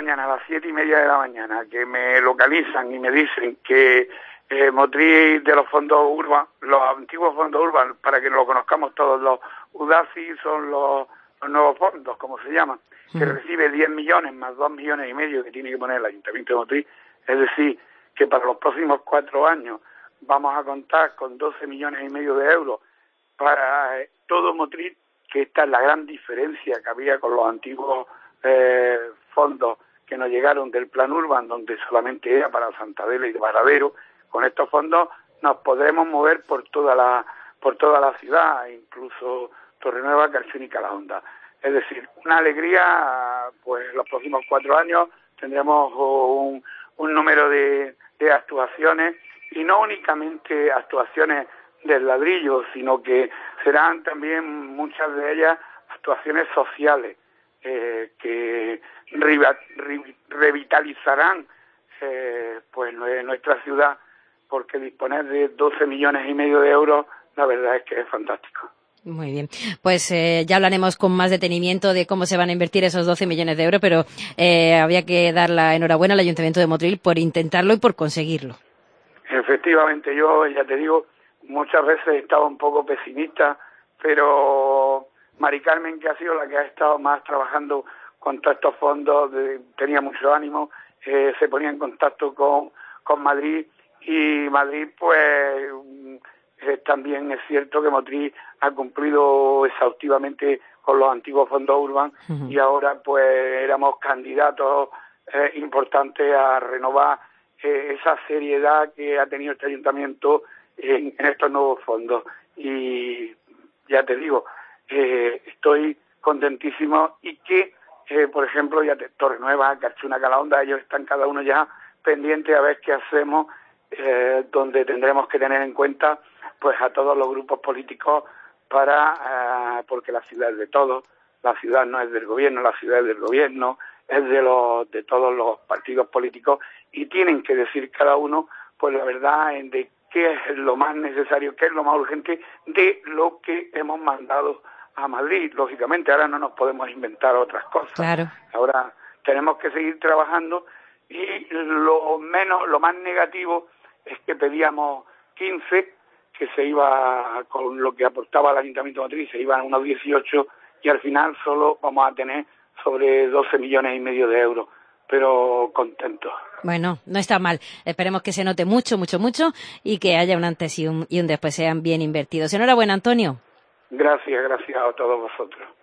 mañana, a las 7:30 de la mañana, que me localizan y me dicen que Motril de los fondos urbanos, los antiguos fondos urbanos, para que lo conozcamos todos, los UDACI son los nuevos fondos, como se llaman, que recibe 10 millones más 2,5 millones que tiene que poner el Ayuntamiento de Motril, es decir, que para los próximos 4 años vamos a contar con 12,5 millones de euros para todo Motril, que esta es la gran diferencia que había con los antiguos fondos que nos llegaron del Plan Urban, donde solamente era para Santa Adela y de Varadero. Con estos fondos nos podremos mover por toda la ciudad, incluso Torrenueva, Carchún y Calahonda. Es decir, una alegría, pues los próximos 4 años tendremos un número de actuaciones, y no únicamente actuaciones del ladrillo, sino que serán también muchas de ellas actuaciones sociales que revitalizarán pues nuestra ciudad, porque disponer de 12,5 millones de euros, la verdad es que es fantástico. Muy bien, pues ya hablaremos con más detenimiento de cómo se van a invertir esos 12 millones de euros, pero había que dar la enhorabuena al Ayuntamiento de Motril por intentarlo y por conseguirlo. Efectivamente, yo ya te digo, muchas veces he estado un poco pesimista, pero Mari Carmen, que ha sido la que ha estado más trabajando con todos estos fondos, tenía mucho ánimo, se ponía en contacto con Madrid, y Madrid pues también es cierto que Motril ha cumplido exhaustivamente con los antiguos fondos urbanos, y ahora pues éramos candidatos importantes a renovar esa seriedad que ha tenido este ayuntamiento en estos nuevos fondos. Y ya te digo, estoy contentísimo, y que por ejemplo Torrenueva, Carchuna, Calahonda, ellos están cada uno ya pendientes a ver qué hacemos, donde tendremos que tener en cuenta pues a todos los grupos políticos porque la ciudad es de todos, la ciudad no es del gobierno, la ciudad es del gobierno, es de todos los partidos políticos, y tienen que decir cada uno pues la verdad de qué es lo más necesario, qué es lo más urgente de lo que hemos mandado a Madrid. Lógicamente ahora no nos podemos inventar otras cosas. Claro. Ahora tenemos que seguir trabajando, y lo más negativo es que pedíamos 15, que se iba con lo que aportaba el Ayuntamiento de Motril, se iban a unos 18, y al final solo vamos a tener sobre 12,5 millones de euros, pero contentos. Bueno, no está mal. Esperemos que se note mucho, mucho, mucho, y que haya un antes y un después, sean bien invertidos. Enhorabuena, Antonio. Gracias a todos vosotros.